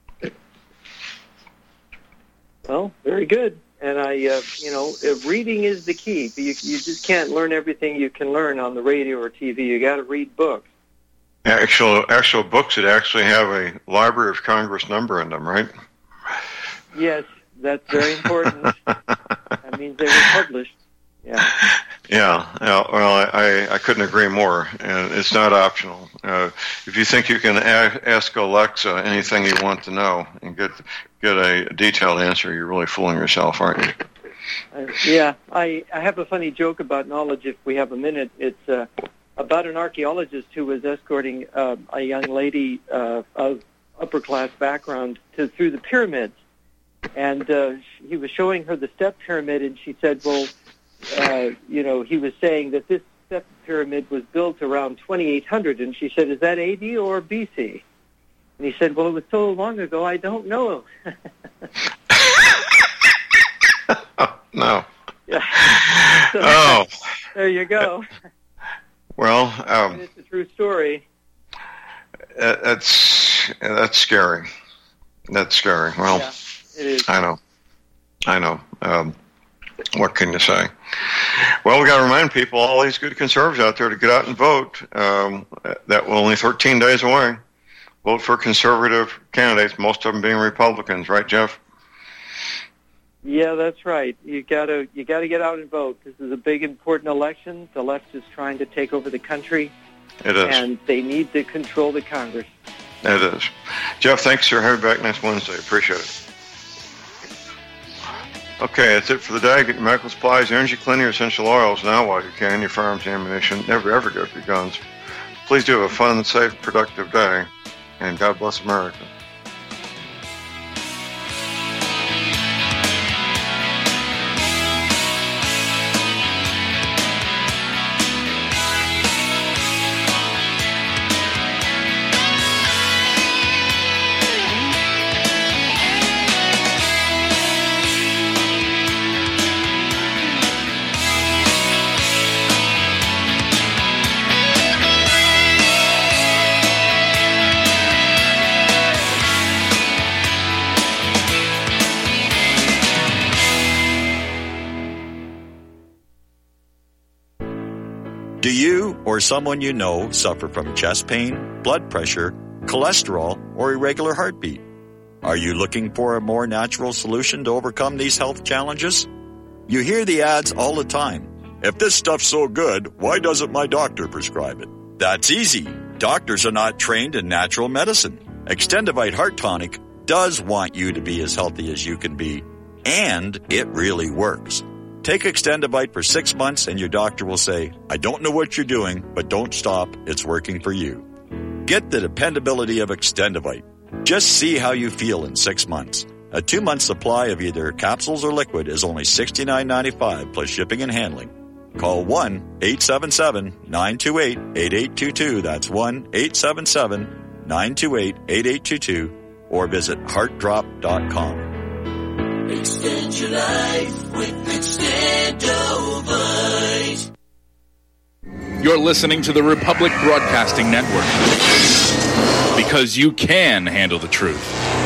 Well, very good. And I, uh, you know, reading is the key. You, you just can't learn everything you can learn on the radio or T V. You got to read books. Actual, actual books that actually have a Library of Congress number in them, right? Yes, that's very important. That means they were published. Yeah. Yeah, yeah, well, I, I couldn't agree more, and it's not optional. Uh, if you think you can a- ask Alexa anything you want to know and get get a detailed answer, you're really fooling yourself, aren't you? Uh, yeah, I, I have a funny joke about knowledge if we have a minute. It's uh, about an archaeologist who was escorting uh, a young lady uh, of upper-class background to through the pyramids, and uh, he was showing her the step pyramid, and she said, well, Uh, you know, he was saying that this step pyramid was built around twenty-eight hundred, and she said, is that A D or B C? And he said, well, it was so long ago, I don't know. oh, no. Yeah. So, oh. There you go. Well, um, it's a true story. Uh, that's, that's scary. That's scary. Well, yeah, it is. I know. I know. Um, What can you say? Well, we got to remind people, all these good conservatives out there, to get out and vote. Um, that will only thirteen days away. Vote for conservative candidates, most of them being Republicans, right, Jeff? Yeah, that's right. You got to you got to get out and vote. This is a big, important election. The left is trying to take over the country. It is, and they need to control the Congress. It is. Jeff, thanks for having me back next Wednesday. Appreciate it. Okay, that's it for the day. Get your medical supplies, energy cleaning, essential oils now while you can. Your firearms, ammunition. Never, ever go for your guns. Please do have a fun, safe, productive day. And God bless America. Do you or someone you know suffer from chest pain, blood pressure, cholesterol, or irregular heartbeat? Are you looking for a more natural solution to overcome these health challenges? You hear the ads all the time. If this stuff's so good, why doesn't my doctor prescribe it? That's easy. Doctors are not trained in natural medicine. Extendivite Heart Tonic does want you to be as healthy as you can be, and it really works. Take Extendivite for six months and your doctor will say, I don't know what you're doing, but don't stop. It's working for you. Get the dependability of Extendivite. Just see how you feel in six months. A two-month supply of either capsules or liquid is only sixty-nine ninety-five plus shipping and handling. Call one eight seven seven nine two eight eight eight two two. That's one eight seven seven nine two eight eight eight two two or visit heart drop dot com. Extend your life with Extendovite. You're listening to the Republic Broadcasting Network. Because you can handle the truth.